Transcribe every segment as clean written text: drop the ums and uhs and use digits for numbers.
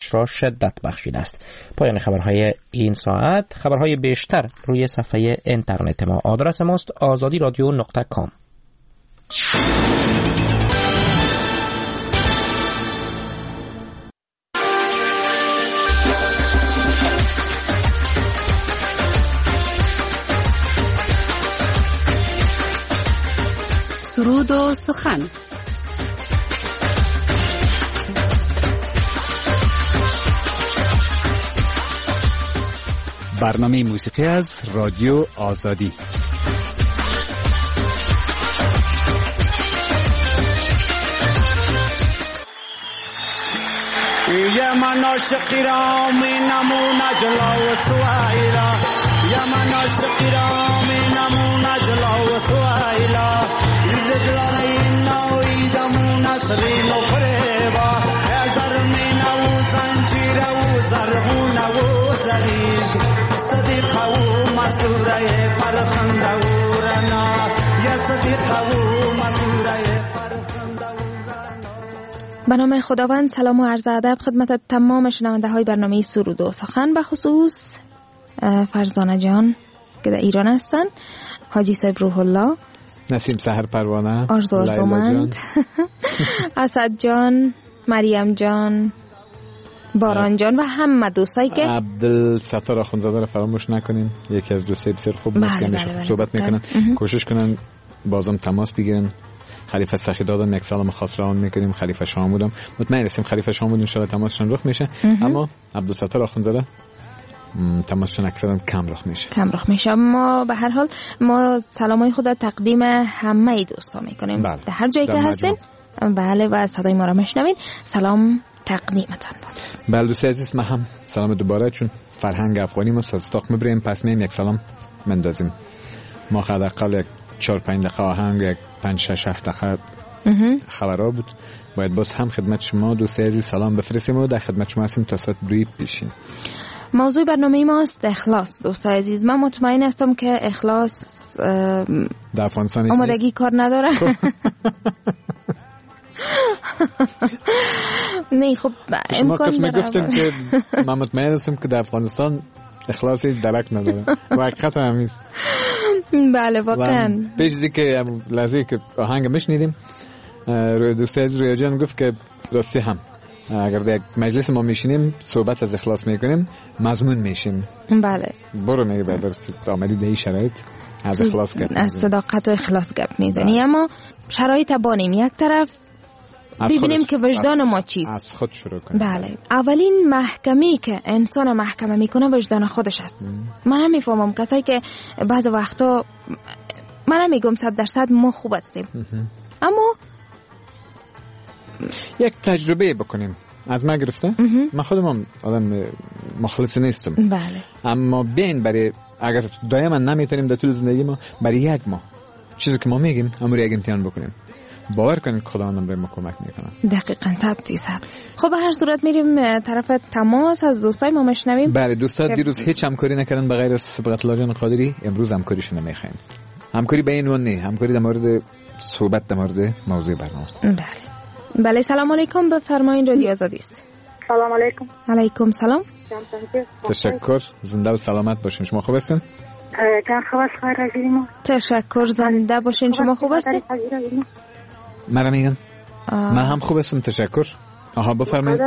آموزش را شدت بخشیده است. پایان خبرهای این ساعت. خبرهای بیشتر روی صفحه اینترنت ما. آدرس ماست azadiradio.com. سرود و سخن. برنامه موسیقی از رادیو آزادی. یا من عاشقی را می نمونه جلو سویلا، یا من عاشقی را می نمونه جلو سویلا، دلار این نوی دمونه سرینو فریبا، ازر می نو زنجیر و زرغونه و زرید، صدیقه و مسوره پرخنده و رنا، یا صدیقه و مسوره پرخنده و رنا. به نام خداوند. سلام و عرض ادب خدمت تمام شنونده های برنامه سرود و سخن، به خصوص فرزانه جان که در ایران هستن، حاجی صاحب روح الله، نسیم سحر پروانه، آرزو آرزومند، اسد جان، مریم جان، باران جان و همه دوستایی که عبدالستار آخوندزاده رو فراموش نکنیم، یکی از دوستای بسیار خوب است که میشه صحبت میکنن. کوشش کنن بازم تماس بگیرن. خلیفه سخیدادم یک سال خاص روان میکنیم، خلیفه شامودم مطمئن هستیم خلیفه شامود ان شاء الله تماسشون رخ میشه، اما عبدالستار آخوندزاده تماسشون اکثرا کم رخ میشه. ما به هر حال ما سلامای خود تقدیم همه دوستا میکنیم در هر جایی که هستین. بله و صدای ما را میشنوین. سلام تقدیمتان. بله دوست عزیز، ما هم سلام دوباره، چون فرهنگ افغانی ما سازتاق میبریم، پس مییم یک سلام مندازیم. ما حداقل 4-5 دقیقه آهنگ، یک 5-6 دقیقه خبرها بود. باید باز هم خدمت شما دوست عزیز سلام بفرستیم و در خدمت شما هستیم تا ساعت 2 پیشین. موضوع برنامه ماست اخلاص. دوستان عزیز، من مطمئن هستم که اخلاص در افغانستان آمادگی کار نداره. نه خب امکان داره. گفتم که من مطمئن هستم که در افغانستان اخلاصی درک نداره. حقیقت هم نیست. بله واقعا. پیشی که لحظه که آهنگ میشنیدیم دوست عزیز رویا جان گفت که راستی هم اگر در یک مجلس ما میشینیم صحبت از اخلاص میکنیم مضمون میشیم. بله برو میگه برای آمدی در این شرایط از اخلاص گپ از صداقت و اخلاص گپ میزنی، اما شرایط بانیم یک طرف ببینیم که وجدان ما چیست. از خود شروع کنیم. بله اولین محکمی که انسان محکمه میکنه وجدان خودش است. من هم میفهمم کسایی که بعض وقتا من هم میگم 100% ما خوب هستیم، اما یک تجربه بکنیم. از من گرفته من خودم هم آدم مخلص نیستم، بله، اما بین برای اگر دائما نمیتونیم در طول زندگی ما برای یک ماه چیزی که ما میگیم امور یک امتحان بکنیم، باور کنید خداوند به ما کمک میکنه. دقیقاً 100%. خب به هر صورت میریم طرف تماس از دوستای ما میشنویم. بله دوستا دیروز هیچ همکاری نکردن به غیر از صبغت الله جان قادری، امروز همکاریشون نمیخوایم. همکاری به این عنوان نه، همکاری در مورد صحبت در مورد موضوع برنامه. بله سلام علیکم، بفرمایید رادیو آزادی است. سلام علیکم. علیکم سلام. تشکر، زنده و سلامت باشین. شما خوب هستین؟ جان خبر خیر رجیمو. تشکر، زنده باشین. شما خوب هستین؟ مرا میگن من هم خوب هستم تشکر. آها بفرمایید.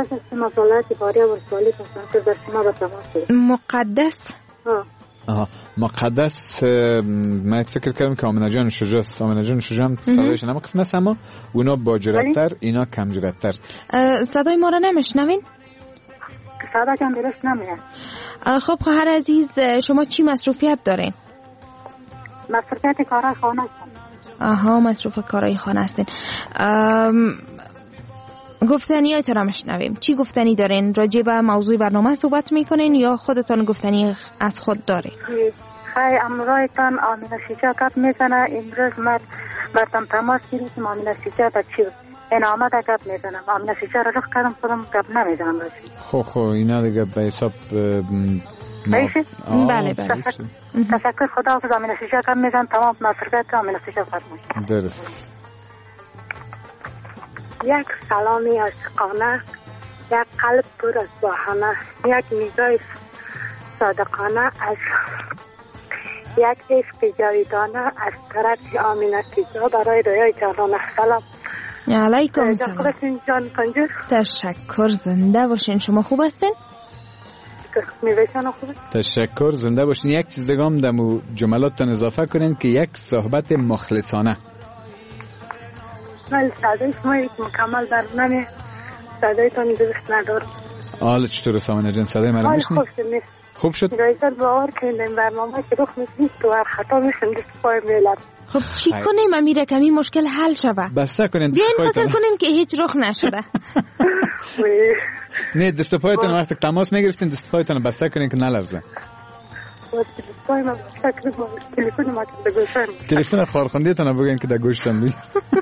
مقدس مقدس من فکر کردم که آمنه جان شجاع است. آمنه جان شجاع هم صدایش نما قسم است، اما اونا با جرأت‌تر اینا کم جرأت‌تر. صدای ما را نمیشنوین؟ صدا جان درست نمیاد. خب خواهر عزیز شما چی مصروفیت دارین؟ مصروفیت کارهای خانه هستم. آها مصروف کارهای خانه هستین. گفتنی هایتون را میشنویم. چی گفتنی دارین؟ راجع به موضوع برنامه صحبت میکنین یا خودتان گفتنی از خود دارین؟ خیلی امرایتان آمینه شیجا کپ میزنه. امروز مردم تماس گیریم آمینه شیجا تا چی این آمده کپ میزنم. آمینه شیجا را رخ کردم خودم کپ نمیزنم راشی. خب اینا دیگه به حساب بله تشکر خدا حافظ. آمینه شیجا کپ میزن تمام مصرفیت آمینه شیجا فرمایید. درست. یک سلامی عاشقانه یک قلب پر از بهانه، یک نگاه صادقانه از یک عشق جاویدانه از طرف آمینه تیجا برای رویای جانانه. سلام. علیکم سلام. جان پنجور. تشکر، زنده باشین. شما خوب هستین؟ تشکر، زنده باشین. یک چیز دیگه هم دمو جملاتتان اضافه کنین که یک صحبت مخلصانه. من صدای شما یک مکمل برنامه صدایتان درست ندارم. حالا چطور سامنه جان؟ صدای من میشنید؟ خوب شد. رایزال باور کنیم برنامه که رخ میکنید تو هر خطا میشن دست پای میلد. خب چی کنیم امیر کمی مشکل حل شوه؟ بسته کنین. بیاین فکر کنین که هیچ رخ نشده. نه دست پایتون وقتی تماس میگرفتین دست پایتون بسته کنین که نلرزه. تلفن خارخوندیتون بگین که در گوشتم دی.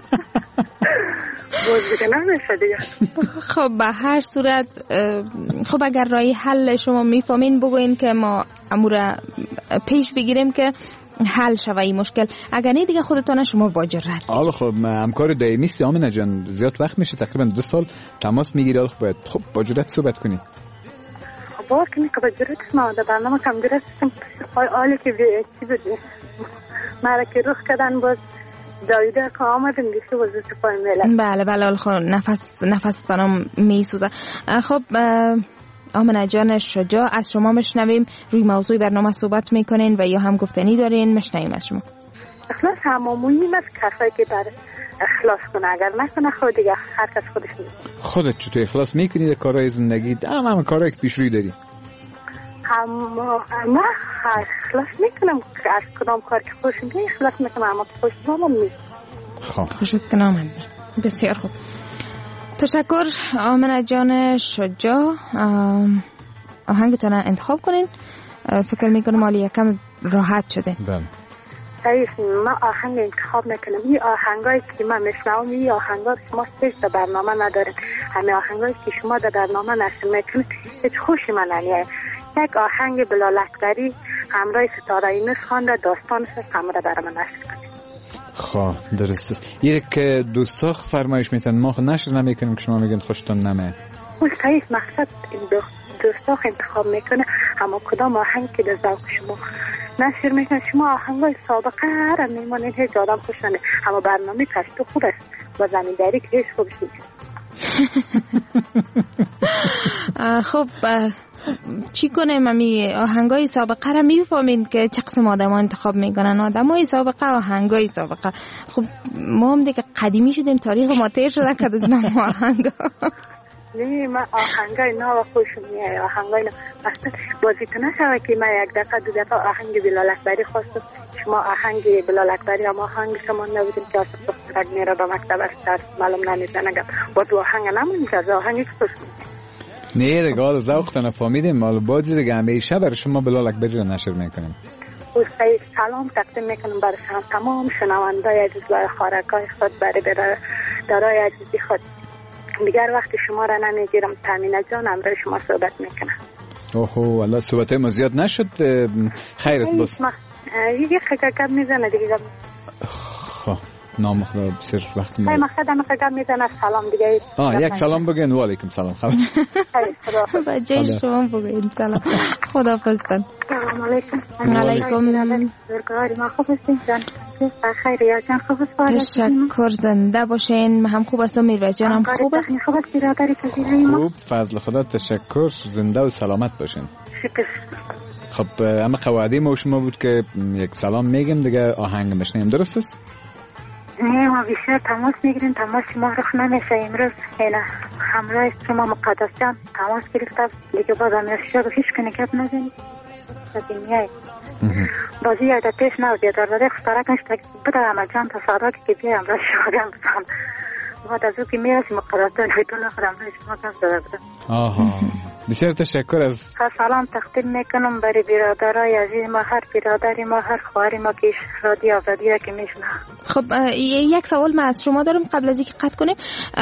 خب به هر صورت خب اگر راه حل شما میفهمین بگوین که ما امور پیش بگیریم که حل شوه این مشکل. اگر نه دیگه خودتان شما با جرأت. حالا خب همکار دائمی است آمینه جان، زیاد وقت میشه تقریبا 2 سال تماس میگیری. حالا باید خب با جرأت صحبت کنی. باور کنی که با جرأت ما در برنامه کم جرأت حالی که چی بده مرا که رخ کردن باز دایده که آمدن دیگه وزت پای میلد. بله بله. خب نفس تانم میسوزه. خب آمنه جان شجاع از شما مشنویم. روی موضوع برنامه صحبت میکنین و یا هم گفتنی دارین؟ مشنویم از شما. اخلاص هممونیم از کسایی که در اخلاص کنه، اگر نکنه خود دیگه هر کس خودش میکنه. خودت چطور اخلاص میکنی در کارهای زندگی؟ همه کارهایی که پیش روی داری؟ من اخلاص میکنم از کدام کار که خوشم بیه اخلاص میکنم، اما که خوشم خب خوشت کنم آمدی. بسیار خوب، تشکر آمنه جان شجاع. آهنگتان انتخاب کنین. فکر میکنم مالی یکم راحت شده. بله. من آهنگ انتخاب میکنم. این آهنگایی که من میشنوم این آهنگا شما هیچ در برنامه ندارین. همه آهنگایی که شما در برنامه نشر میکنید هیچ خوشی من نمیاد. یک آهنگ بلال اکبری همراه ستاره اینس خوانده داستانش همراه برام نشر کنید. خب درست است. یک دوستا فرمایش میتن ما نشر نمیکنیم که شما میگن خوشتون نمیاد. اون صحیح مقصد دوستا انتخاب میکنه اما کدام آهنگ که در ذوق شما نشر میکنه. شما آهنگای سابقه را میمانید هیچ آدم خوش نمیاد، اما برنامه پشتو خوب است و زمینداری که هیچ خوبش نیست. خب چی کنیم؟ امی آهنگای سابقه را میفهمین که چه قسم آدم ها انتخاب میکنن. آدم های سابقه، آهنگای سابقه. خب ما هم دیگه قدیمی شدیم، تاریخ ما تیر شده که از نام آهنگا. نه من آهنگای نو خوشم میاد. آهنگای نو اصلا بازیت نشوه که من یک دفعه 2 دفعه آهنگ بلال اکبری خواستم. شما آهنگ بلال اکبری اما آهنگ شما نبودیم که اصلا دخترک میره به مکتب است معلوم نمیزنه با دو آهنگ نمونیم که از آهنگی که خوشم نه دیگه حالا ذوقتون فهمیدیم. مال بازی دیگه همیشه برای شما بلال اکبری رو نشر میکنیم. دوستای سلام تقدیم میکنم برای تمام شنوندای عزیز و خارکای خود برای دارای عزیزی خود. دیگر وقتی شما را نمیگیرم. تامینه جان امروز شما صحبت میکنم. اوه والله صحبت ما زیاد نشد. خیر است بس یه خجالت میزنه دیگه. خب نام خدا بسیار وقت ما خدمت خدمت میزنه. سلام دیگه. یک سلام بگین. و علیکم سلام. با جای شما بگین سلام. خداحافظ. سلام علیکم. علیکم. ما خوب هستین جان؟ خیر یا جان خوب است؟ تشکر، زنده باشین. هم خوب است. میروز جان هم خوب است. خوب است برادری پذیرایی ما. خوب فضل خدا. تشکر، زنده و سلامت باشین. شکر. خب اما قواعد ما شما بود که یک سلام میگیم دیگه آهنگ میشنیم. درست است؟ نه ما بیشتر تماس میگیریم. تماس ما رخ نمیشه. امروز اینا همراه شما مقدس جان تماس گرفته دیگه باز همیشه هیچ کنی گپ نزنید. دنیای بازی یاد پیش نبود. یاد داره خسارت نشته بده عمل جان تصادفی که بیایم امروز شما بزن بعد از او که میرسیم مقدس جان بیتون خود امروز شما کم داده بودم. آها بسیار تشکر. از سلام تقدیم میکنم برای برادرای عزیز ما، هر برادری ما، هر خواهری ما که رادیو آزادی را که میشنه. خب یک سوال من از شما دارم قبل از اینکه قطع کنیم.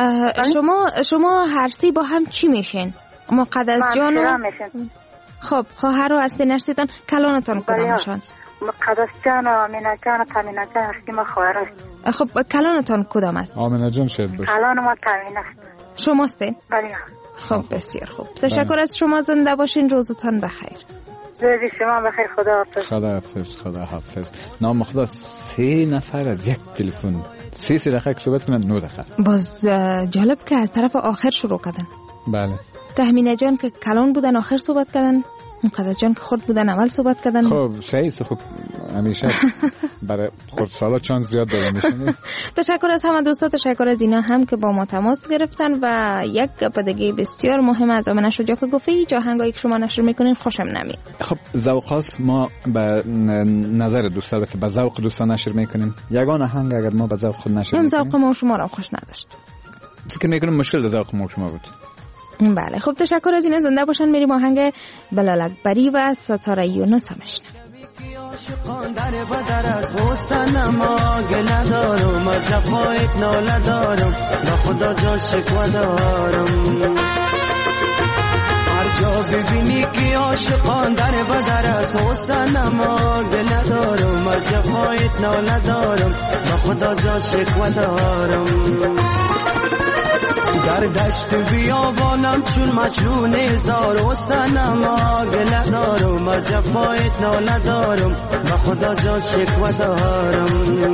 شما هر سی با هم چی میشین؟ مقدس جان و خب خواهر و هستین هستیتان کلانتان کدامشان؟ مقدس جان و آمینه جان و تامینه جان هستیم و خواهر هستیم. خب کلانتان کدام است؟ آمینه جان شاید باشه. کلان ما تامینه است. شماستین؟ بله. خب بسیار خوب. تشکر از شما، زنده باشین، روزتان بخیر. روز شما بخیر. خدا حافظ. خدا حافظ. خدا حافظ. نام خدا 3 نفر از یک تلفن 3 دقیقه صحبت کنند. 9 دقیقه. باز جالب که از طرف آخر شروع کردن. بله. تهمینه جان که کلان بودن آخر صحبت کردن، مقدس جان که خرد بودن اول صحبت کردن. خب شایسته. خب همیشه برای خردسالا چانس زیاد داره میشونه. تشکر از همه دوستا، تشکر از اینا هم که با ما تماس گرفتن. و یک گپ دیگه بسیار مهم از آمنه شجاع که گفته ای آهنگایی که شما نشر میکنین خوشم نمیاد. خب ذوق خاص ما به نظر دوستا، البته به ذوق دوستا نشر میکنیم. یگانه آهنگ اگر ما به ذوق خود نشر میکنیم، ذوق ما شما را خوش نداشت، فکر میکنم مشکل ذوق ما شما بود. بله خب تشکر از این. زنده باشن. میریم آهنگ بلال اکبری و ستاره یونس همشنم. عاشقان در بدر از حسن ما گله دارم، از جفایت ناله دارم، با خدا جان شکوه دارم. هر جا ببینی که عاشقان در بدر از حسن ما گله دارم، از جفایت ناله دارم، با خدا جان شکوه دارم. در دشت بیابانم چون مجنون هزار و سنما گله دارم، از جفایت ناله دارم، با خدا جان شکوه دارم.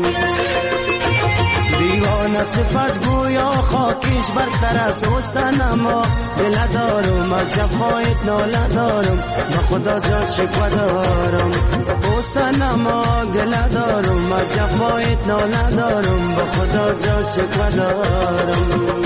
دیوانه صفت گویا خاکش بر سر از حسنما گله دارم، از جفایت ناله دارم، با خدا جان شکوه دارم. حسنما گله دارم، از جفایت ناله دارم، با خدا جان شکوه دارم.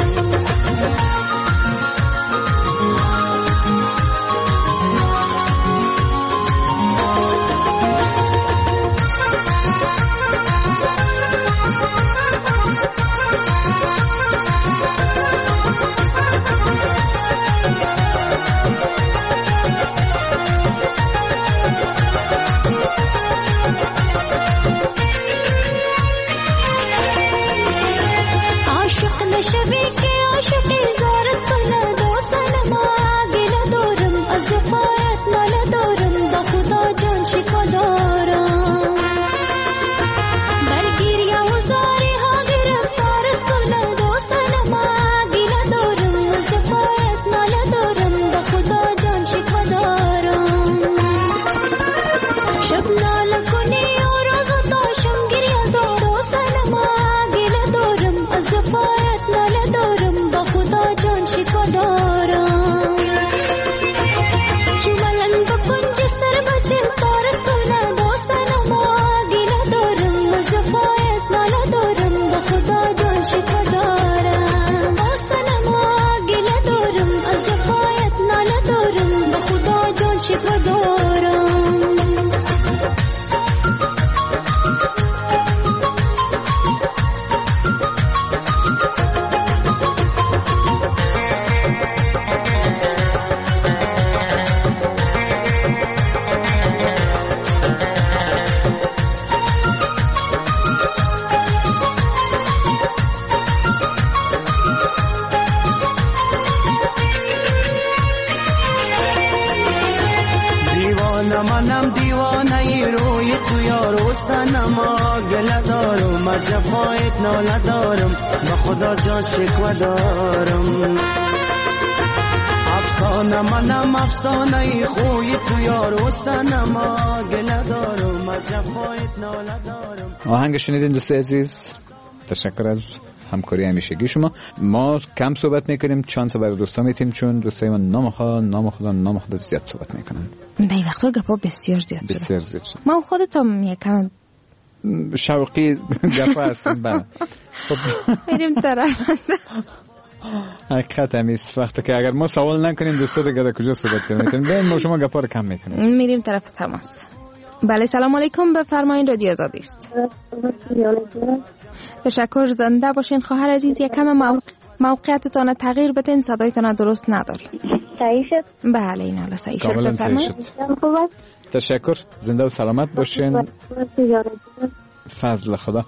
منم دیوانه روی تو یارو سنما گله دارم، از جفایت ناله دارم، با خدا جان شکوه دارم. افسانه منم افسانه خوی تو یارو سنما گله دارم، از جفایت ناله دارم. آهنگ شنیدین دوست عزیز، تشکر از همکاری همیشگی شما. ما کم صحبت میکنیم، چند تا برای دوستا میتیم، چون دوستای من نام خدا زیاد صحبت میکنن. در این وقتا گپا بسیار زیاد شده. ما خودتم یکم شوقی گپا هستیم. بله خب میریم طرف. حقیقت همیست وقتی که اگر ما سوال نکنیم دوستا دیگه در کجا صحبت کنیم، ببین ما شما گپا رو کم میکنیم. میریم طرف تماس. بله سلام علیکم، بفرمایید رادیو آزادی است. تشکر، زنده باشین خواهر عزیز. یکم موقعیتتان تغییر بدین، صدایتان درست نداری. صحیح شد؟ بله این حالا صحیح شد، بفرمایید. تشکر، زنده و سلامت باشین. فضل خدا.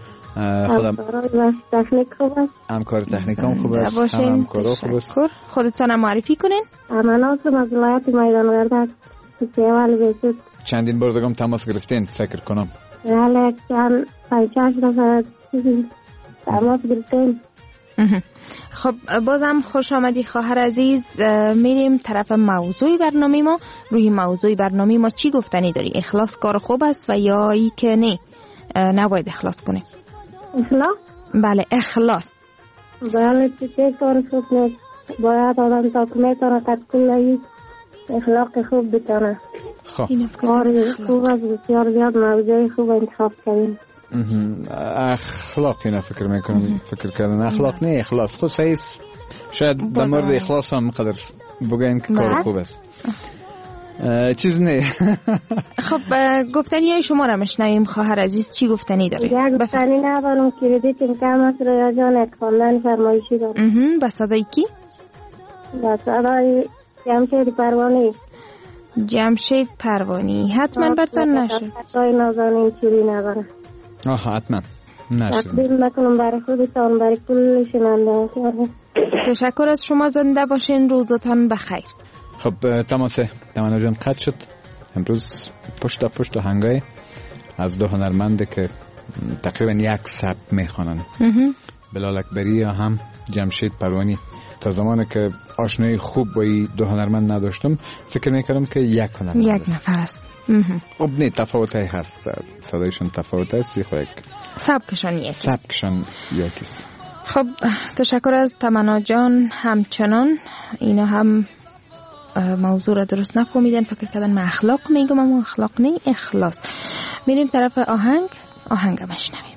همکار تکنیک هم خوب است، همکار خوب است. خودتان معرفی کنین. مناسب از ولایت میدانورد چندین بار دیگه تماس گرفتین فکر کنم. بله چند 5-6 دفعه تماس گرفتین. خب بازم خوش آمدی خواهر عزیز. میریم طرف موضوع برنامه ما. روی موضوع برنامه ما چی گفتنی داری؟ اخلاص کار خوب است و یا ای که نه نباید اخلاص کنه؟ اخلاص؟ بله اخلاص. بله چه کار خوب نیست. باید آدم تا که میتونه تدکل اخلاق خوب بتونه. خب کار خوب است، بسیار زیاد موضوع خوب انتخاب کردیم. اخلاق اینا فکر میکنم فکر کردن اخلاق نه اخلاص خود صحیح شاید در مورد اخلاص هم قدر بگوین که کار خوب است چیز نه. خب گفتنی های شما را مشنویم خواهر عزیز. چی گفتنی داری؟ یک گفتنی ندارم کردیتیم کم است رویا جان اکفاندن فرمایشی دارم. با صدای کی؟ با صدای جمشید پروانی. جمشید پروانی حتما برتن نشد. صدای نازانین چیزی نداره. حتما نشد. تقدیم میکنم برای خودتان برای کل شنونده. تشکر از شما. زنده باشین. روزتان بخیر. خب تماس تمنا جان قطع شد. امروز پشت آهنگای از دو هنرمند که تقریبا یک سبک میخوانن، بلال اکبری هم جمشید پروانی. تا زمانی که آشنایی خوب با این دو هنرمند نداشتم فکر میکردم که یک هنرمند یک نفر است. خب نه تفاوتی هست، صدایشون تفاوت است، سبکشان یکیست. سبکشان یکیست. خب تشکر از تمنا جان. همچنان اینا هم موضوع را درست نفهمیدن، فکر کردن من اخلاق میگم اما اخلاق نه اخلاص. میریم طرف آهنگ مشنویم.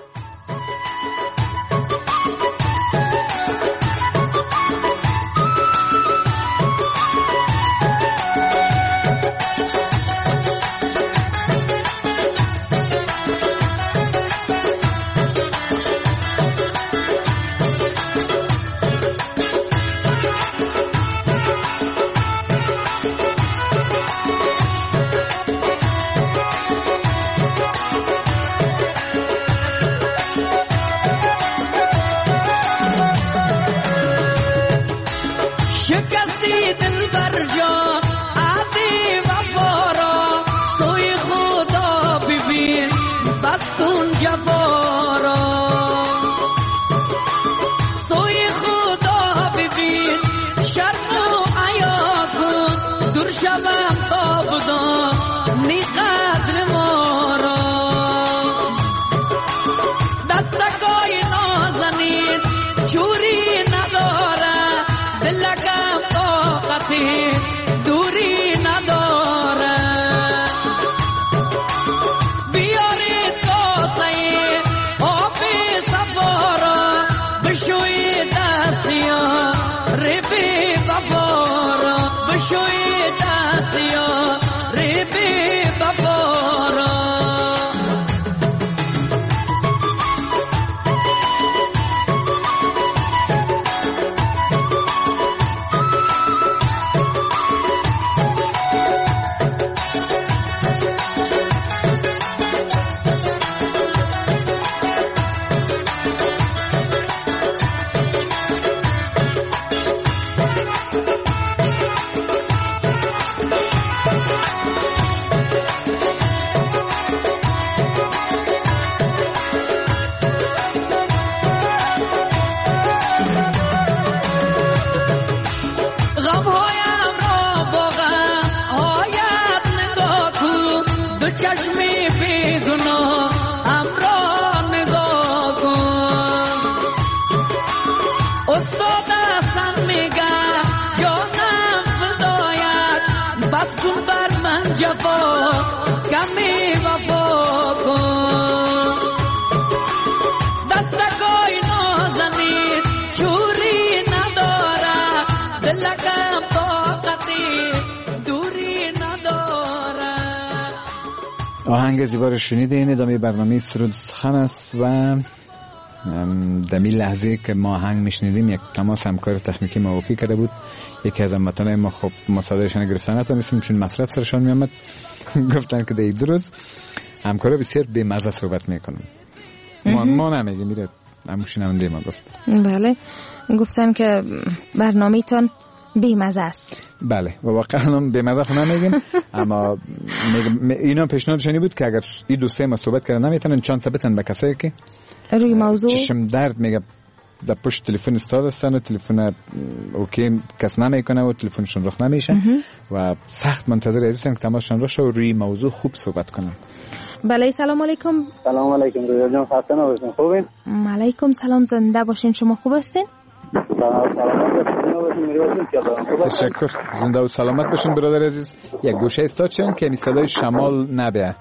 آهنگ زیبا رو شنیدین. ادامه برنامه سرود سخن است و در این لحظه که ما آهنگ میشنیدیم یک تماس همکار تکنیکی ما واقعی کرده بود. یکی از هموطنان ما خب مصادرشان گرفتن نتونستیم چون مصرف سرشان میامد. گفتن که در 2 روز همکارا بسیار بی‌مزه صحبت میکنن. ما نمیگیم میره همشونونده ما گفت. بله گفتن که برنامه تان بی‌مزه است. بله و واقعا هم بی‌مزه خو نمیگیم اما اینا پیشنهادشانی بود که اگر این 2-3 ما صحبت کردن نمیتونن چانس بدن به کسایی که روی موضوع چشم درد میگه در پشت تلفن استاد هستن و تلفن اوکی کس نمیکنه و تلفنشون رخ نمیشه و سخت منتظر هستن که تماسشون روش و روی موضوع خوب صحبت کنن. بله سلام علیکم. سلام علیکم رضا جان، خسته نباشین. خوبین؟ علیکم سلام، زنده باشین. شما خوب هستین؟ تشکر، زنده و سلامت باشین برادر عزیز. یک گوشه استاد شون که می صدای شمال نبیه.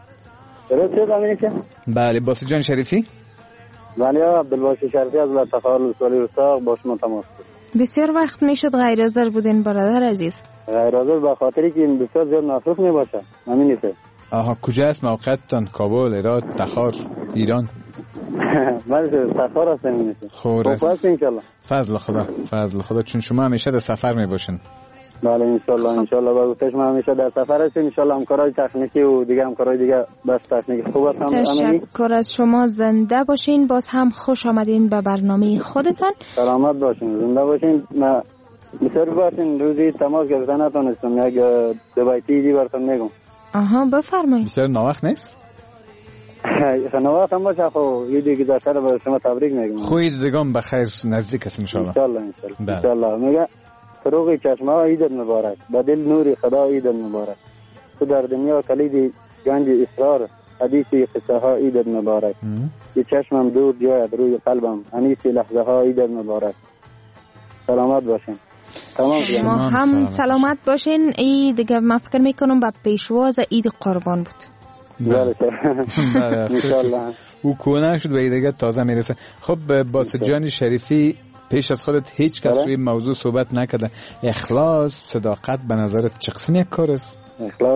بله باسی جان شریفی. بله عبدالباسی شریفی از لطفال سوالی رستاق با شما تماس. بسیار وقت میشد غیر حاضر بودین برادر عزیز. غیر حاضر به خاطری که این بسیار زیاد مصروف می باشه. همینیه. آها کجا است موقعتان؟ کابل، هرات، تخار، ایران؟ بله تخار هستم اینجا. خوب است ان شاء الله. فضل خدا چون شما همیشه در سفر می باشین. بله ان شاء الله با گفتش ما همیشه در سفر هستیم. ان شاء الله همکارای تکنیکی و دیگه همکارای دیگه بس تکنیک خوب هستن. تشکر از شما، زنده باشین. باز هم خوش آمدین به برنامه خودتان. سلامت باشین، زنده باشین. ما بسیار باشین. روزی تماس گرفتن نتونستم، یک دو بیتی براتون میگم. آها بفرمایید. بسیار ناوقت نیست؟ ناوقت هم باشه. خب یه دیگه داشته به شما تبریک میگم. خوی دیگم بخیر نزدیک است ان شاء الله. ان شاء الله. میگه فروغ چشمه عید مبارک، به دل نور خدا عید مبارک. تو در دنیا کلید گنج اسرار، حدیث قصه ها عید مبارک. به چشمم دور جاید روی قلبم، انیس لحظه ها عید مبارک. سلامت باشین. شما هم سلامت باشین. عید دیگه من فکر میکنم با پیشواز عید قربان بود. بله انشالله. او کونه شد و عید دیگه تازه میرسه. خب باسی جان شریفی، پیش از خودت هیچ کس روی موضوع صحبت نکرده. اخلاص، صداقت به نظرت چه قسم یک کار است؟ اخلاص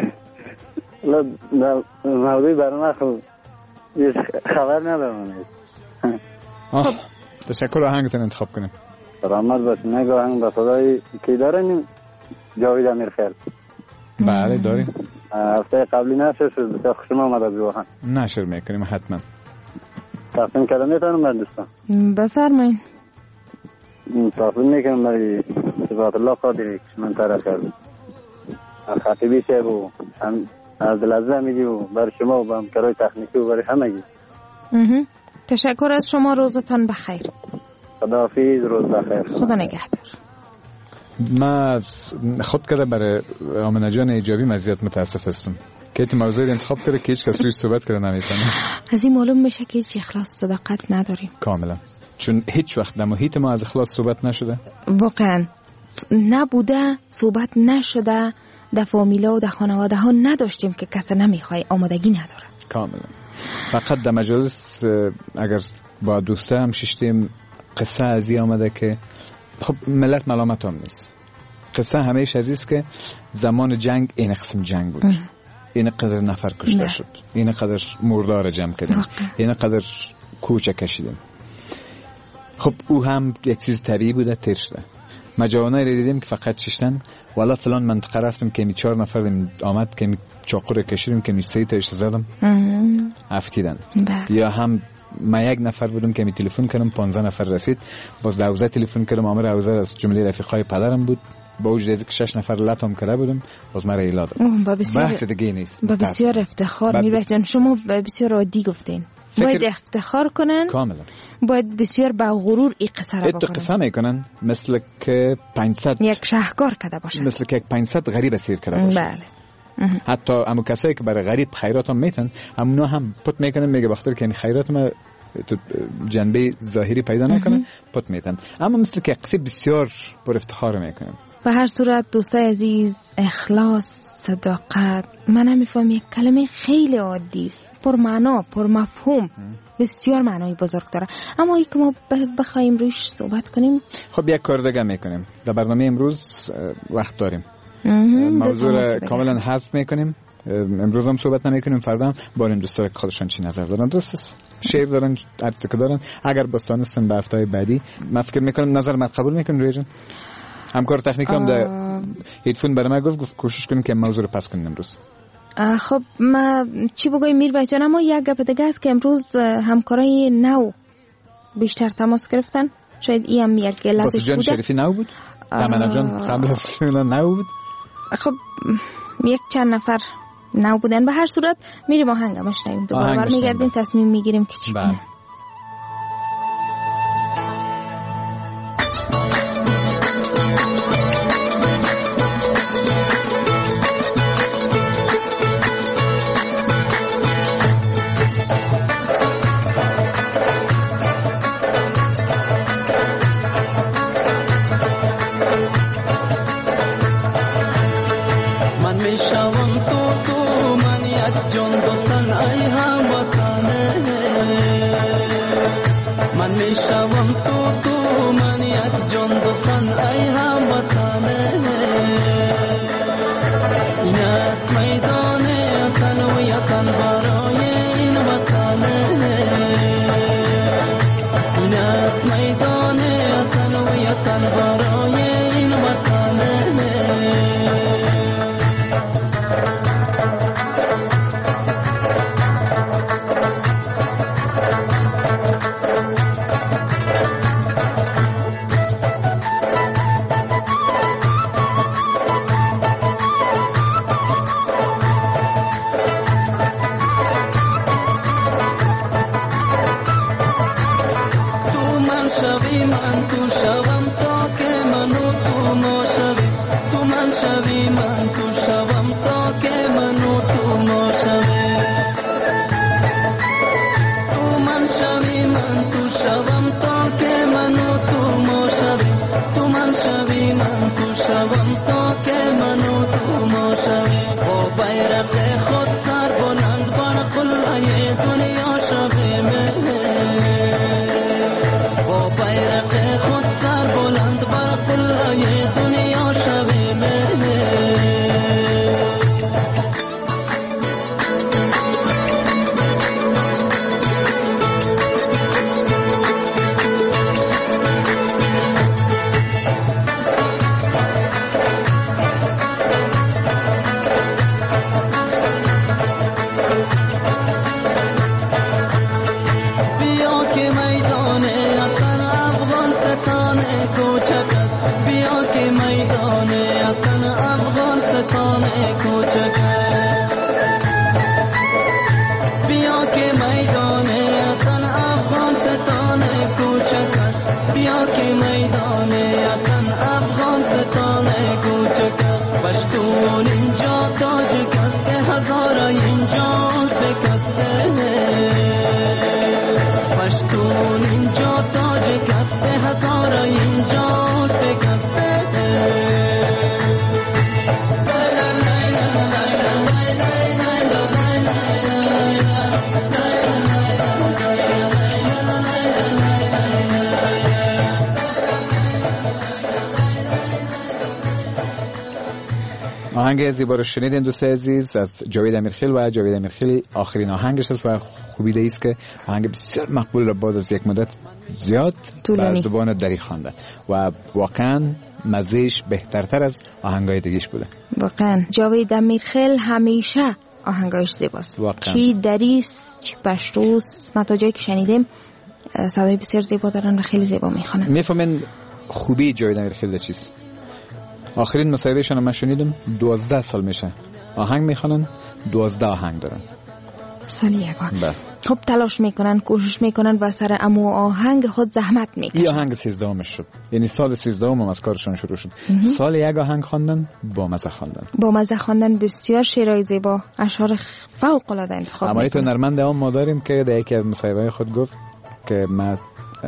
موضوع برای من خبر ندارم. تشکر. آهنگتون انتخاب کنیم. سلامت باشین. نگاه آهنگ به صدای کی دارین؟ جاوید امیرخیل. بله داریم. هفته قبلی نشر شد، بسیار خوشم آمد از واقعا. نشر میکنیم حتما. تقسیم کردن میتونم من دوستان؟ بفرمایید. تقسیم میکنم برای صفات الله قادری که من طرف کردم. خطیبی صاحب و از دلعزه همیدی و برای شما و همکارای تکنیکی و برای همگی. تشکر از شما، روزتان بخیر. خداحافظ، روز بخیر. خدا نگهدار. ما خود کرده برای آمنه جان ایجابی مزیت متاسف هستم که ایت موضوعی انتخاب کرده که هیچ کس روی صحبت کرده نمیتونه. از این معلوم میشه که هیچ اخلاص صداقت نداریم کاملا، چون هیچ وقت در محیط ما از اخلاص صحبت نشده. واقعا نبوده، صحبت نشده. در فامیلا و در خانواده ها نداشتیم که کسی نمیخوای، آمادگی نداره. کاملا. فقط در مجالس اگر با دوسته هم ششتیم قصه ازی آمده که خب ملت ملامت هم نیست. قصه همیشه ازیست که زمان جنگ این قسم جنگ بود، این قدر نفر کشته شد، این قدر مردار جمع کردیم، این قدر کوچه کشیدیم. خب او هم یک چیز طبیعی بوده، تیر شده. مجاونایی رو دیدیم که فقط ششتن والا فلان منطقه رفتم که می 4 نفر آمد که می چاقو رو کشیدیم که می 3 تاش زدم افتیدن. یا هم ما 1 نفر بودم که می تلفن کردم 15 نفر رسید، باز دوزه تلفن کردم، آمر اوزه از جمله رفیقای پدرم بود، با وجود از که 6 نفر لطم کرده بودم باز مرا ایلا داد. بحث دیگه نیست. با بسیار افتخار می‌بینید جان، شما بسیار عادی گفتین. باید افتخار کنن کاملا، باید بسیار با غرور این قصه را بکنن. قصه میکنن مثل که 500 یک شهکار کرده باشن، مثل که 500 غریب اسیر کرده باشن. بله. حتی همو کسایی که برای غریب خیرات هم میتن، همونا هم پت میکنن، میگه بخاطر که این خیرات ما تو جنبه ظاهری پیدا نکنه پت میتن، اما مثل که قصه بسیار پر افتخار میکنن. به هر صورت دوستای عزیز، اخلاص، صداقت، من نمیفهم، یک کلمه خیلی عادی است، پر معنا، پر مفهوم، بسیار معنای بزرگ داره. اما ای که ما بخوایم روش صحبت کنیم، خب یک کار دیگه میکنیم. در برنامه امروز وقت داریم، موضوع کاملا حذف میکنیم. امروز هم صحبت نمیکنیم، فردا هم باریم دوستا که خودشان چی نظر دارن. درست است، شعر دارن، عکس که دارن. اگر باستانستن به هفته‌های بعدی من فکر میکنم نظر من قبول میکنم. روی جان همکار تکنیک هم در هیدفون برای من گفت کوشش کنیم که موضوع رو پس کنیم امروز. خب ما چی بگویم میربای جان، اما یک گپ دیگه است که امروز همکارای نو بیشتر تماس گرفتن. شاید این هم یک لحظه بوده. جان شریفی نو بود، تمنا جان قبل از نو بود. خب یک چند نفر نو بودن. به هر صورت میریم آهنگ مشنویم، دوباره برمیگردیم تصمیم میگیریم که چی کنیم. میشوم تو من یک جان دو تن ای هموطنه من میشوم تو من یک جان دو تن ای هموطنه این است میدان وطن و یتن برای این وطنه این است میدان وطن و یتن برای این وطنه آهنگ زیبا رو شنیدین دوست عزیز از جاوید امیرخیل و جاوید امیرخیل آخرین آهنگش است و خوبیده است که آهنگ بسیار مقبول را بعد از یک مدت زیاد به زبان دری خوانده و واقعا مزهش بهترتر از آهنگای دیگه‌اش بوده. واقعا جاوید امیرخیل همیشه آهنگاش زیباست، چی دریست چی پشتوست، تا جایی که شنیدیم صدای بسیار زیبا دارن و خیلی زیبا میخوانن. میفهمین خوبی جاوید امیرخیل چیست؟ آخرین مصاحبهشون من شنیدم 12 سال میشه آهنگ میخوانن، 12 آهنگ دارن سالی یکان. خب تلاش میکنن، کوشش میکنن و سر امو آهنگ خود زحمت میکشن. این آهنگ 13 شد، یعنی سال 13 هم از کارشون شروع شد. سال یک آهنگ خواندن، با مزه خواندن بسیار شعرهای زیبا، اشعار فوق العاده انتخاب میکنن. اما تو نرمند هم ما داریم که در یکی از مصاحبه‌های خود گفت که ما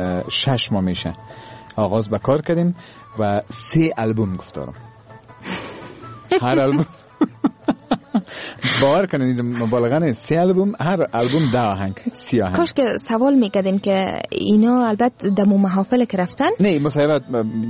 6 ماه میشه آغاز به کار کردیم و 3 آلبوم گفتارم. هر آلبوم باور کنید مبالغه نیست، 3 آلبوم، هر آلبوم 10 آهنگ، 30 آهنگ. کاش که سوال میکردیم که اینا البته دمو محافل که رفتن. نه مصاحبت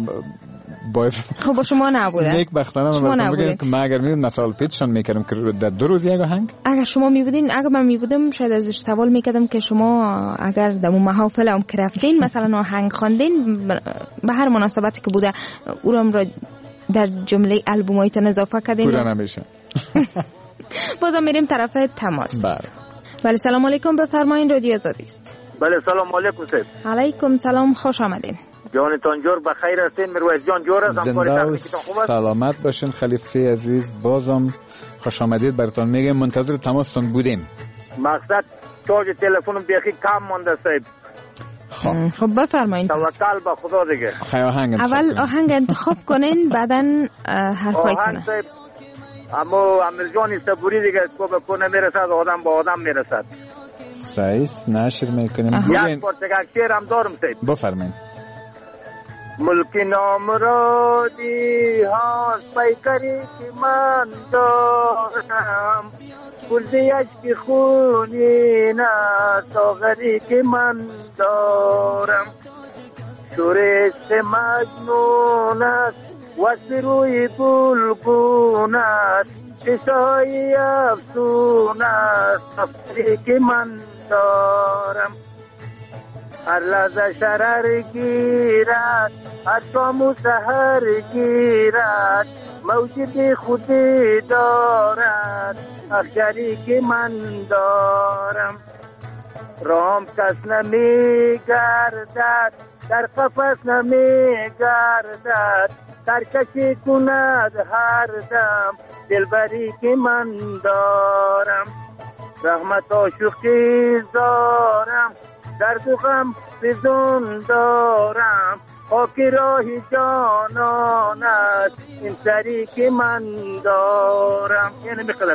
خب با شما نبودن. نیک بختانه من بگم که ما اگر میدونم مثلا پیچشون میکردم که در 2 روز یک آهنگ. اگر شما میبودین، اگر من میبودم شاید ازش سوال میکردم که شما اگر دمو محافل هم که رفتین مثلا آهنگ خواندین به هر مناسبتی که بوده اونم را در جمله آلبومایتون اضافه کردین. پورا نمیشه. بازم میریم طرف تماس. بله سلام علیکم، بفرمایید رادیو آزادی است. بله سلام علیکم صاحب. علیکم سلام، خوش آمدین. جانتان جور بخیر هستین؟ مرویس جان جور است؟ زنده و سلامت باشین خلیفه عزیز، بازم خوش آمدید براتون میگم، منتظر تماستون بودیم. مقصد چارج تلفنم بیخی کم مونده صاحب. خب بفرمایید. توکل به خدا دیگه. اول آهنگ انتخاب کنین بعدن حرفایتون. اما امیر جان صبوری دیگه اسکو به کنه میرسد، آدم با آدم میرسد. سایس نشر میکنیم. یک پارچه شعر هم دارم صاحب. بفرمایید. ملک نامرادی هاست پیکری که من دارم گلزی اشک خونین است ساغری که من دارم شورش مجنون است وصل روی گلگون است قصای افسون است افسری که من دارم هر لحظه شرر گیرد هر شام و سحر گیرد موجود خودی دارد اخشری که من دارم رام کس نمی گردد در قفس نمی گردد سرکشی کند هر دم دلبری که من دارم رحمت آشوقی دارم درد و غم فزون دارم خاک راهی جانان است این سری که من دارم. یعنی بقدر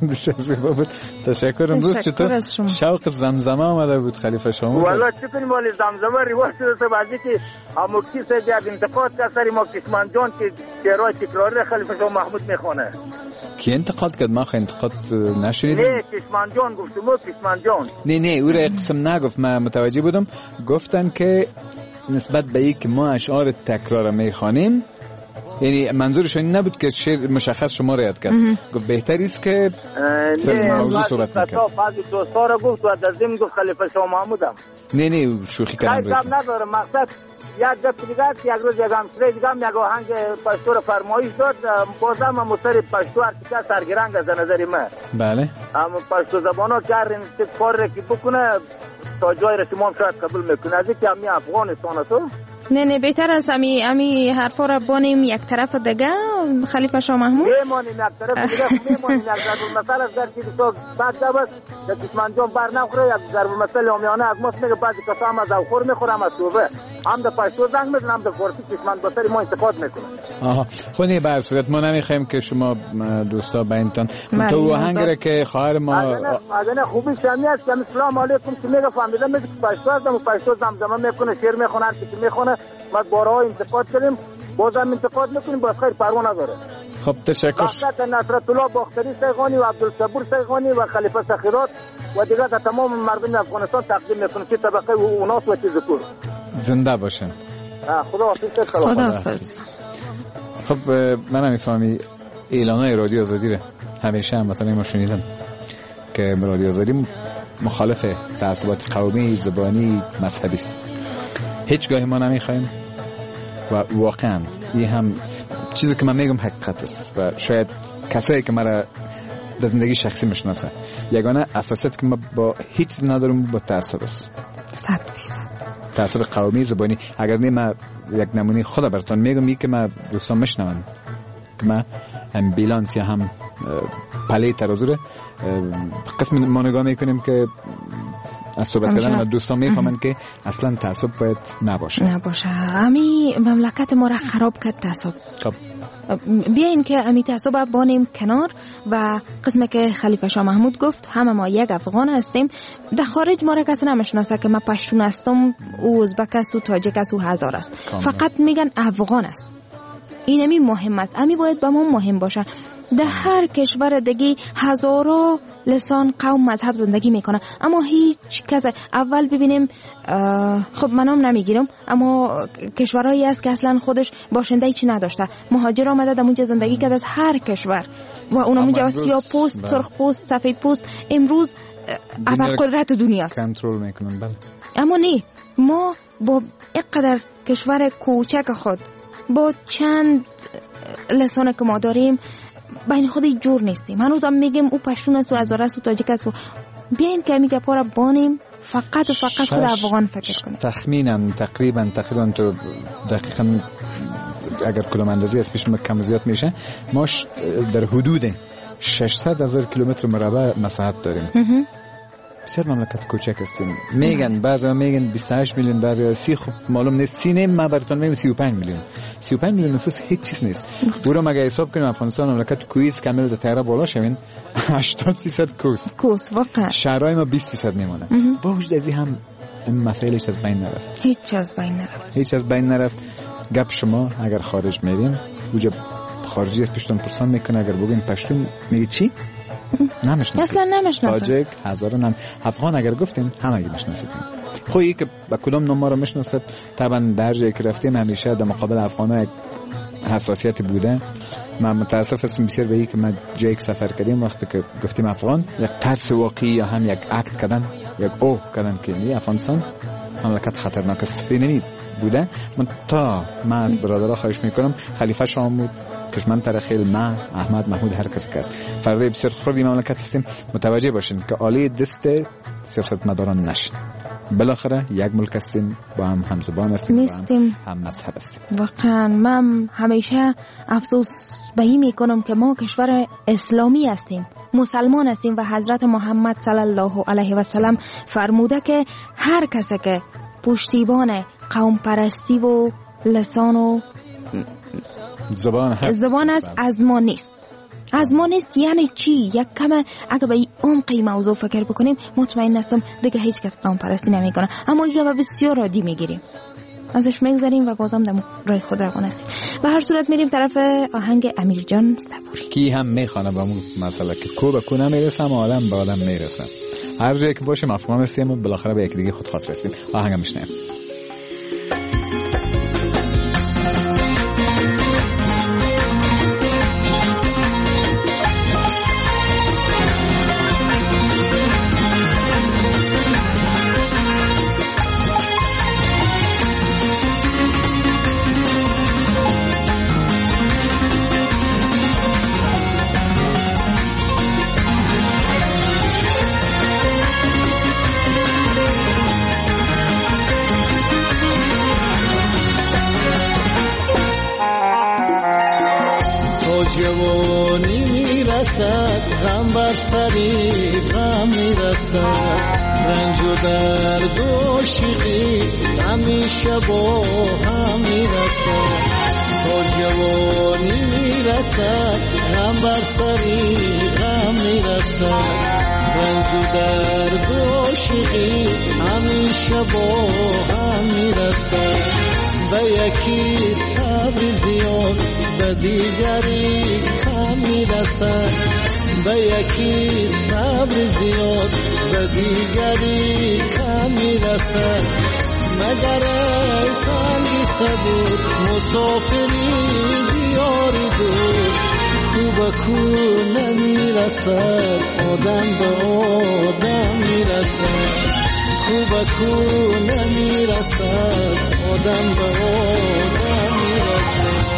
بود. تشکر. امروز چطور شوق زمزمه آمده بود خلیفه شما؟ والا چه کنیم والی زمزمه روایت شده بعضی که اموکی سه جد انتقاد که سری ما کشمان جان که شعرهای تکراری خلیفه شما محمود میخونه. کی انتقاد کرد؟ ما خیلی انتقاد نشنیدم. نه کشمان جان گفتم کشمان جان. نه او را قسم نگفت، من متوجه بودم. گفتن که نسبت به این که ما اشعار تکرار میخوانیم، یعنی منظورش این نبود که شعر مشخص شما را یاد کرد. گفت بهتری است که سر موضوع صحبت میکنه. بعضی دوستا را گفت و در ضمن گفت خلیفه شما محمودم. نه شوخی کردم. خیلی نداره مقصد یک دفعه دیگه است که یک روز یک همسره دیگه هم یک آهنگ پشتو را فرمایش داد، بازم هم مصر پشتو ارتکا سرگرنگ از نظر من. بله. اما پشتو زبان ها که هر کار را که بکنه تا جای را شما شاید قبول میکنه. از اینکه همی افغانستان تو نه بهتر است امی حرفا را بانیم یک طرف دیگه خلیفه شاه محمود میمانیم یک طرف دیگه میمانیم یک ضرب المثل از در چیزی تو بعد دبست در کشمان جان بر نخوره یک ضرب المثل آمیانه از ماست میگه بعضی کسا هم از اوخور میخورم از توبه هم در پشتو زنگ میزن هم در فارسی کشمان بسری ما انتقاد میکنه. خونی بر صورت ما نمیخوایم که شما دوستا بینتان تو آهنگ را که خواهر ما اگه خوبی شمی است که سلام علیکم که میگه فهمیدم میگه پشتو هستم و پشتو زمزمه میکنه شعر میخونه هر چیزی میخونه ما بارها انتقاد کردیم بازم انتقاد میکنیم باز خیر پروا نداره. خب تشکر. وقت نصرت الله باختری سیغانی و عبدالصبور سیغانی و خلیفه سخیرات و دیگه تا تمام مردم افغانستان تقدیم میکنیم که طبقه اوناس و چیز کور زنده باشن. خداحافظ. خب من میفهمی اعلانای رادیو آزادی رو همیشه هم مثلا ما شنیدم که رادیو آزادی مخالف تعصبات قومی، زبانی، مذهبی است. هیچگاه ما نمیخوایم و واقعا این هم چیزی که من میگم حقیقت است و شاید کسایی که مرا در زندگی شخصی میشناسه یگانه اساسیت که ما با هیچ چیز ندارم با تعصب است. 100% تعصب قومی، زبانی. اگر نه من یک نمونه خدا براتون میگم که من دوستان میشنون که من هم بیلانس یا هم پله ترازو قسم ما نگاه میکنیم که از صحبت کردن و دوستان میفهمن که اصلا تعصب باید نباشه. امی مملکت ما را خراب کرد تعصب. خب بیاین که امی تعصب بانیم کنار و قسمه که خلیفه شاه محمود گفت همه ما یک افغان هستیم. در خارج ما را کسی نمیشناسه که من پشتون هستم، او ازبک است، او تاجیک است، او هزار است. فقط میگن افغان است. این امی مهم است. امی باید با ما مهم باشه. در هر کشور دیگه هزارا لسان، قوم، مذهب زندگی میکنه اما هیچ کس. اول ببینیم خب منم نمیگیرم اما کشورهایی است که اصلا خودش باشنده چی نداشته، مهاجر آمده در اونجا زندگی کرده از هر کشور و اون اونجا سیاه پوست، سرخ پوست، سفید پوست امروز ابرقدرت دنیا است، کنترل میکنن. بله. اما نه، ما با اینقدر کشور کوچک خود با چند لسان که ما داریم بین خود جور نیستیم. هنوزم میگیم او پشتون است و هزاره است و تاجیک است. بیاین که میگه پارا بانیم فقط و فقط خود افغان فکر کنیم. تخمینا تقریبا تو دقیقاً اگر کلوم اندازی از پیش کم زیاد میشه ما در حدود 600,000 کیلومتر مربع مساحت داریم. بسیار مملکت کوچک هستیم. میگن بعضا میگن 28 میلیون، بعضا 30. خب معلوم نیست. سینه ما براتون میگم 35 میلیون. 35 میلیون نفوس هیچ چیز نیست. برو مگه حساب کنیم افغانستان مملکت کویز کامل در تیاره بالا شوین 80% کوس واقعا. شهرهای ما 20% میمونه. با وجود از این هم مسائلش از بین نرفت. هیچ از بین نرفت. گپ شما اگر خارج میرین اوجا خارجی پشتون پرسان میکنه، اگر بگین پشتون میگه چی؟ نمیشناسید. اصلا نمیشناسید. تاجیک هزاران افغان اگر گفتیم همه میشناسید. خویی که با کدوم نوع ما رو میشناسید. طبعا در جایی که رفتیم همیشه در مقابل افغان‌ها حساسیتی بوده. من متاسف هستم بسیار به این که من جایی که سفر کردیم وقتی که گفتیم افغان یک ترس واقعی یا هم یک اکت کردن یک او کردن که این افغانستان مملکت خطرناک است نمی بوده. من از برادرها خواهش میکنم خلیفه شامود کشمن ترخیل ما احمد محمود هر کس که است فرده بسیار خوردی مملکت هستیم متوجه باشین که عالی دست سیاستمداران نشین. بالاخره یک ملک هستیم با هم همزبان هستیم هم مذهب هستیم. واقعا من همیشه افسوس به این میکنم که ما کشور اسلامی هستیم، مسلمان هستیم و حضرت محمد صلی الله علیه و سلم فرموده که هر کسی که پشتیبان قوم پرستی و لسان و زبان است از ما نیست. از ما نیست یعنی چی؟ یک کم اگه به این عمقی موضوع فکر بکنیم مطمئن هستم دیگه هیچ کس قوم پرستی نمیکنه، اما دیگه بسیار عادی میگیریم، ازش میگذریم و بازم در راه خود روان هستیم. به هر صورت میریم طرف آهنگ امیرجان صبوری. کی هم میخوانه با اون مسئله که کو به کو نمیرسم، آدم به آدم میرسم. هر جایی که باشیم افغان هستیم و بالاخره به یک دیگه خود خاطر هستیم. آهنگ میشنیم. جوانی میرسد غم بر سری غم میرسد، رنج و درد و شیقی همیشه با هم میرسد. تا جوانی میرسد غم بر سری غم میرسد، رنج و درد و شیقی همیشه با هم میرسد. به یکی صبر زیاد به دیگری کم میرسد، به یکی صبر زیاد به دیگری کم میرسد. مگر ای سنگی صبور مسافری دیاری دور، کو به کو نمیرسد آدم به آدم میرسد، کو به کو نمیرسد آدم به آدم میرسد.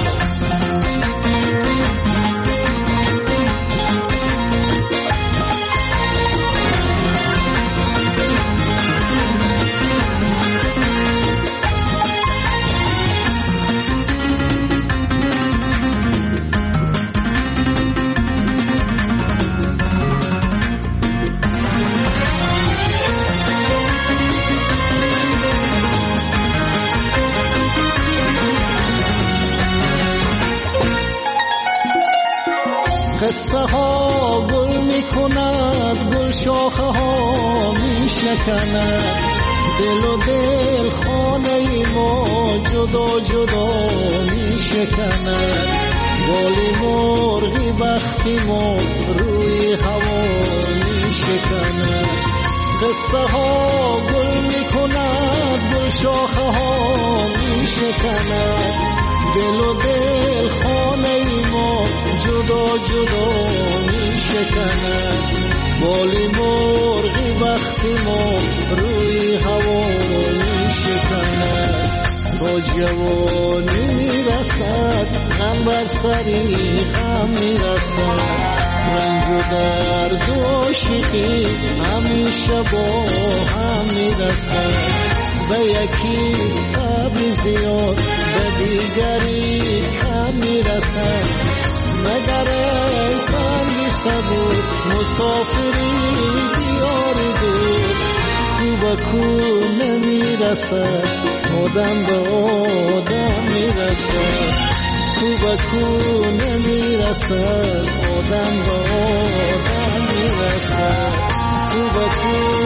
قصه ها گل می کند، گل شاخه ها می شکند، دل و دل خانه ما جدا جدا می شکند. بالی مرغی بختی ما روی هوا می شکند. قصه ها گل می کند، گل شاخه ها می شکند، دل و دل خانه ما جدا جدا می شکند. بالی مرغی وقتی ما روی هوا می شکند. با جوانی می رسد غم بر سری غم می رسد، رنج و درد و عاشقی همیشه با هم می رسد. به یکی صبر زیاد به دیگری کم میرسد. مگر ای سنگی صبور مسافری دیاری دور، کو به کو نمیرسد آدم به آدم میرسد، کو به کو نمیرسد آدم به آدم میرسد، کو به کو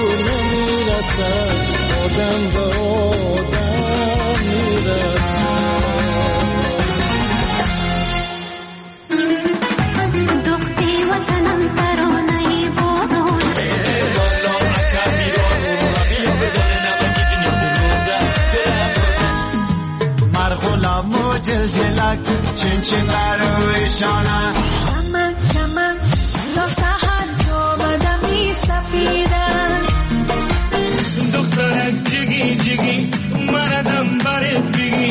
نمیرسد آدم به آدم میرسد. فلک چین چین برویشانه کمک کمک تا سحر آمدم ای سفیدن دخترک جگی جگی مردم برد بگی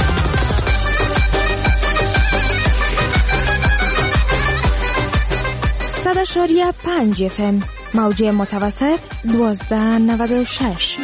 100.5 FM موجه متوسط 1296.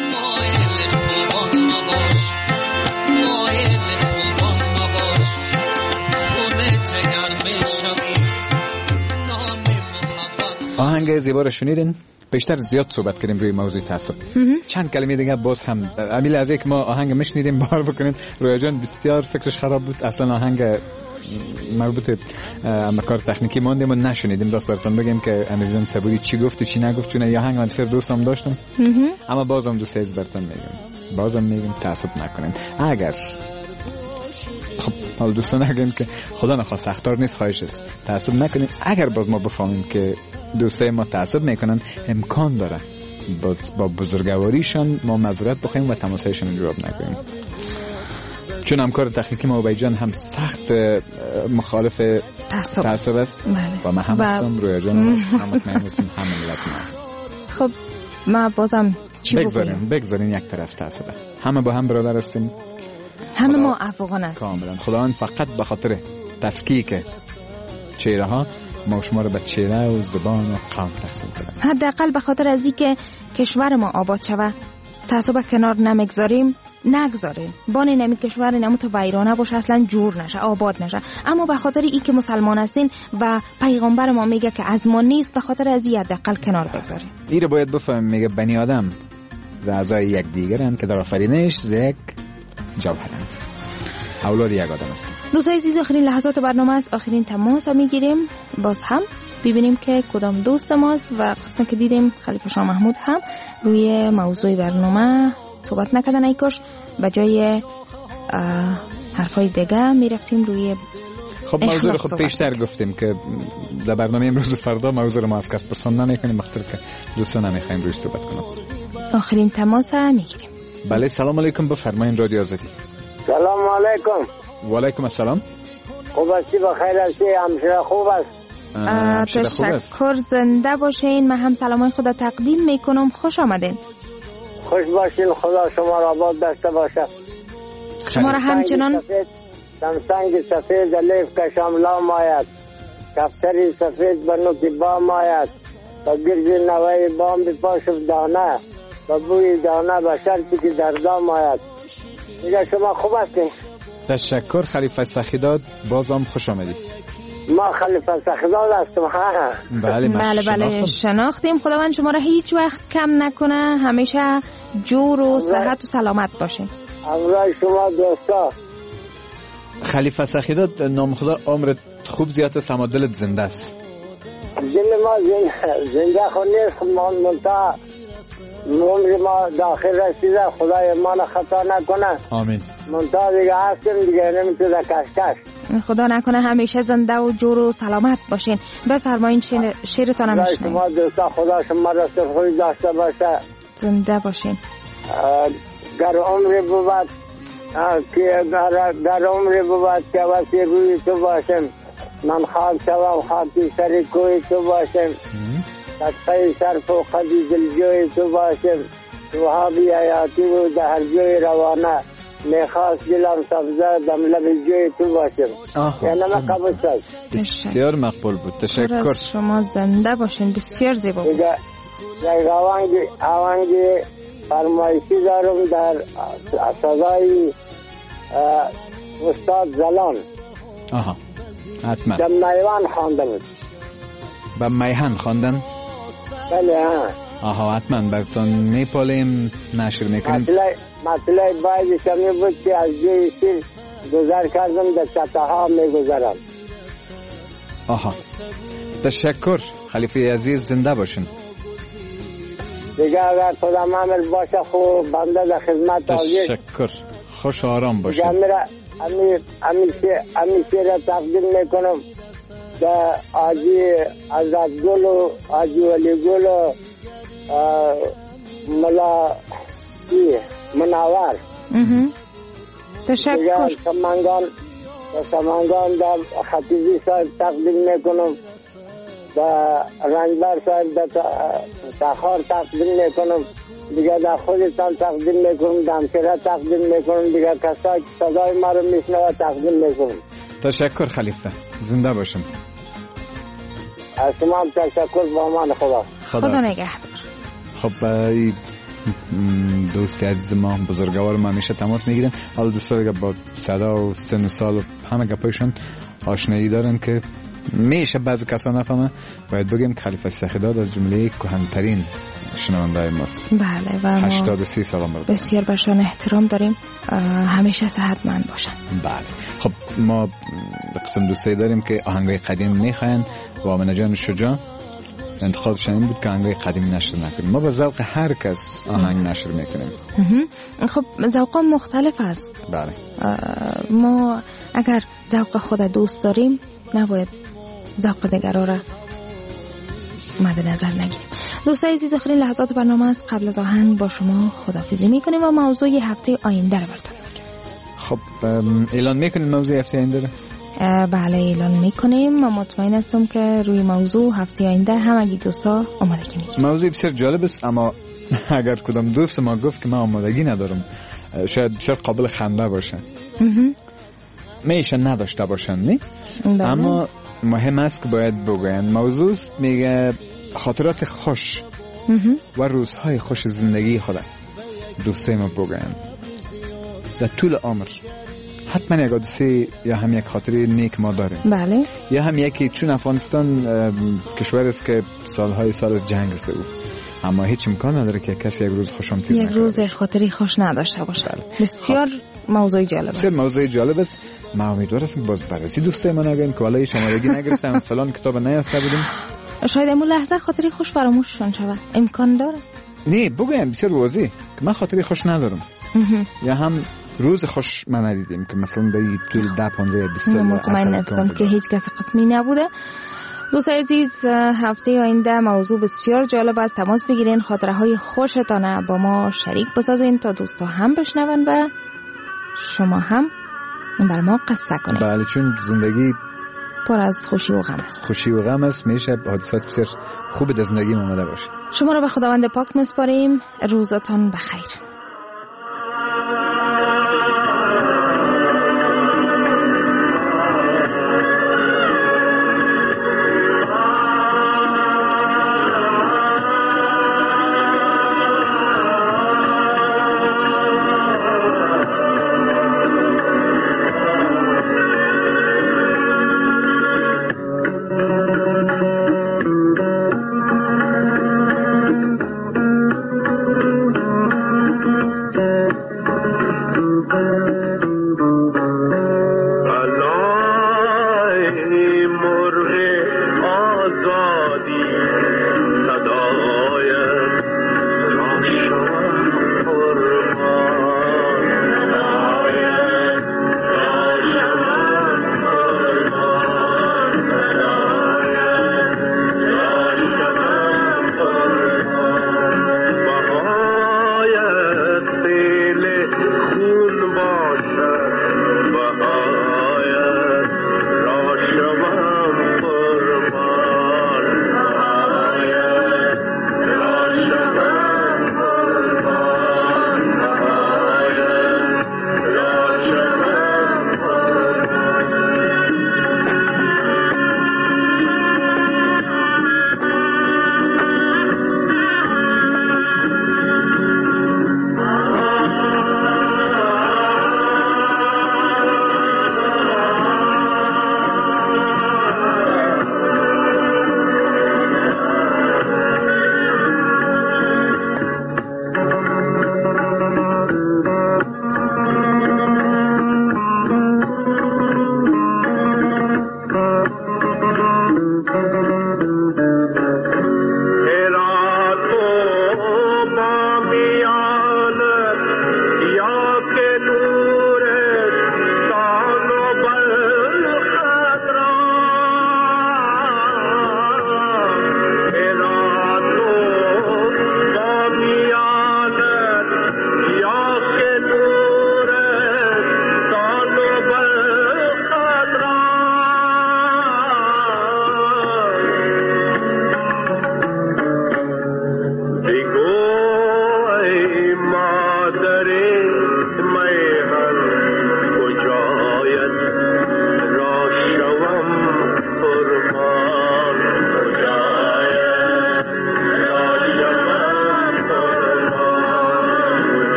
آهنگ زیبا رو شنیدین؟ بیشتر زیاد صحبت کردیم روی موضوع تعصب. چند کلمه دیگه باز هم امیل از یک ما آهنگ مشنیدیم بار بکنین. رویا جان بسیار فکرش خراب بود، اصلا آهنگ مربوط به کار تکنیکی موندیم و نشنیدیم. راست براتون بگم که امیرزن صبوری چی گفت و چی نگفت، چون یه آهنگ من بسیار دوستم داشتم اما بازم دوست از براتون میگم، بازم میگم تعصب نکنین. اگر خب حال دوستان نگیم که خدا نخواست اختار نیست، خواهش است تعصب نکنین. اگر باز ما بفهمیم که دوستای ما تعصب میکنن، امکان داره با بزرگواریشان ما معذرت بخوایم و تماسایشون جواب نکنیم، چون همکار تکنیکی ما عبید جان هم سخت مخالف تعصب است و ما هم هستم، رویا جان هم هستم، هم ملت ما هست. خب ما بازم چی بگذارین یک طرف تعصب، همه با هم برادر هستیم، همه ما افغان هستیم کاملا. خداوند فقط به خاطر تفکیک چهره ها ما شما رو به چهره و زبان و قوم تقسیم کرده، حداقل به خاطر از اینکه کشور ما آباد شود تعصب کنار نگذاریم. بانی نمی کشور نمو تا ویرانه باشه، اصلا جور نشه، آباد نشه، اما به خاطر ای که مسلمان هستین و پیغمبر ما میگه که از ما نیست، به خاطر از این حداقل کنار بگذاریم. این رو باید بفهمیم، میگه بنی آدم اعضای یک دیگرند که در آفرینش ز یک جوهرند، اولاد یک آدم هستیم. دوستای عزیز، آخرین لحظات برنامه است، آخرین تماس میگیریم، باز هم ببینیم که کدام دوست ماست. و قسمت که دیدیم خلیفه شاه محمود هم روی موضوع برنامه صحبت نکردن، ای کاش به جای حرفای دیگه میرفتیم روی خب موضوع رو خود پیشتر گفتیم که در برنامه امروز و فردا موضوع رو ما از کس پرسان نمیکنیم، بخاطر که دوستان نمیخوایم روی صحبت کنیم. آخرین تماس میگیریم. بله، سلام علیکم، بفرمایید رادیو آزادی. سلام علیکم. و علیکم السلام. خوب هستی؟ بخیر هستی؟ همشهره خوب است؟ تشکر، زنده باشین. من هم سلامای خدا تقدیم میکنم، خوش آمدین. خوش باشین، خدا شما را آباد داشته باشه. شما را همچنان سنگ سفید لیف کشم لام آید، کفتری سفید بنوکی بام آید، و گرز نوای بام بپاشم دانه، و بوی دانه به شرطی که در دام آید. میگه شما خوب هستین؟ تشکر خلیفه سخیداد، بازم خوش آمدید. ما خلیفه سخیداد هستم. بله شناختیم. خداوند شما را هیچ وقت کم نکنه، همیشه جور و صحت و سلامت باشین. امرای شما دوستا. خلیفه سخیداد، نام خدا عمرت خوب زیاد است، اما دلت زنده است. دل ما زنده خود نیست، منتها عمر ما داخل رسیده، خدای ما را خطا نکنه. آمین. منتها دیگه هستیم دیگه، نمیتونه کشکش. خدا نکنه همیشه زنده و جور و سلامت باشین. بفرمایین شعرتان هم بشنویم. شما دوستا خدا شما را خوش داشته باشه، زنده باشین. در عمر بود که واسه روی تو باشم، من خاک شوم خاکی سر کوی تو باشم، صدقه صرف و قدی دلجوی تو باشم، وهابی حیاتی و در جوی روانه، میخواست دلم سبزه دم لب جوی تو باشم. یعنی من قبول شد. بسیار مقبول بود، تشکر. شما زنده باشین، بسیار زیبا بود. یک آونگی فرمایشی دارم در صدای استاد زلان. حتما. در میوان خواندن. به میهن خواندن؟ بله حتما براتون میپالیم، نشر میکنیم. مسئله باید شمی بود که از جای سیر گذر کردم، در چطه ها میگذرم. تشکر خلیفه عزیز، زنده باشین. دیگه اگر خودم عمل باشه خوب بنده در خدمت آگیر. تشکر، خوش آرام باشین. امیشه را تقدیم میکنم در آجی عزت گل و آجی ولی گل و ملا منور. تشکر. به سمنگان در خطیبی صاحب تقدیم میکنم، به رنجبر صاحب در تخار تقدیم میکنم، دیگه در خودتان تقدیم میکنم، دمشیره تقدیم میکنم، دیگه کسایی که صدای ما رو میشنوه تقدیم میکنم. تشکر خلیفه، زنده باشم. از شما هم تشکر، با امان خدا. خدا نگهدار. خب دوستی عزیز ما بزرگوار ما همیشه تماس میگیرن. حالا دوستا دیگه با صدا و سن و سال و همه گپایشون آشنایی دارن که میشه بعضی کسا نفهمه. باید بگیم که خلیفه سخیداد از جمله کهن‌ترین شنونده ماست. بله و ما 83 سال عمر بسیار برشان احترام داریم، همیشه صحتمند باشن. بله. خب ما قسم دوستی داریم که آهنگای قدیم میخواین و آمنه جان شجاع انتخابش این بود که آهنگای قدیمی نشر نکنیم. ما با ذوق هر کس آهنگ نشر میکنیم. خب ذوق مختلف است. بله. ما اگر ذوق خود دوست داریم نباید ذوق دیگران را مد نظر نگیریم. دوستان عزیز، آخرین لحظات برنامه است. قبل از آهنگ با شما خداحافظی میکنیم و موضوع هفته آینده را براتون. خب اعلان میکنیم موضوع هفته آینده را؟ بله اعلان میکنیم. من مطمئن هستم که روی موضوع هفته آینده همگی دوستا آمادگی میکنیم. موضوع بسیار جالب است، اما اگر کدام دوست ما گفت که من آمادگی ندارم شاید بسیار قابل خنده باشه. میشه نداشته باشن نه؟ اما مهم است که باید بگوین. موضوع میگه خاطرات خوش و روزهای خوش زندگی خود دوستای ما بگوین در طول عمر. حتما یک حادثه یا هم یک خاطره نیک ما داریم. بله. یا هم یکی، چون افغانستان کشور است که سالهای سال جنگ است او، اما هیچ امکان نداره که کسی یک روز خوشم تیر یک روز خاطری خوش نداشته باشه. بله. بسیار موضوع جالب است. بسیار موضوع جالب است. ما امیدوار هستم باز بررسی دوستای من نگین که والای شمارگی نگرفتم فلان کتاب نیافته بودیم. شاید امون لحظه خاطری خوش فراموششون شود. امکان داره؟ نه بگویم بسیار واضح که من خاطری خوش ندارم. یا هم روز خوش من ندیدیم که مثلا به طول 10 15 20 سال. مطمئن هستم که هیچ کس قسمی نبوده. دوستان عزیز، هفته آینده موضوع بسیار جالب است. تماس بگیرین، خاطره های خوشتان با ما شریک بسازین تا دوستا هم بشنون و شما هم بر ما قصه کنین. بله، چون زندگی پر از خوشی و غم است. خوشی و غم است. میشه حادثات بسیار خوب در زندگی اومده باشه. شما را به خداوند پاک میسپاریم. روزتان بخیر. مرغ آزادی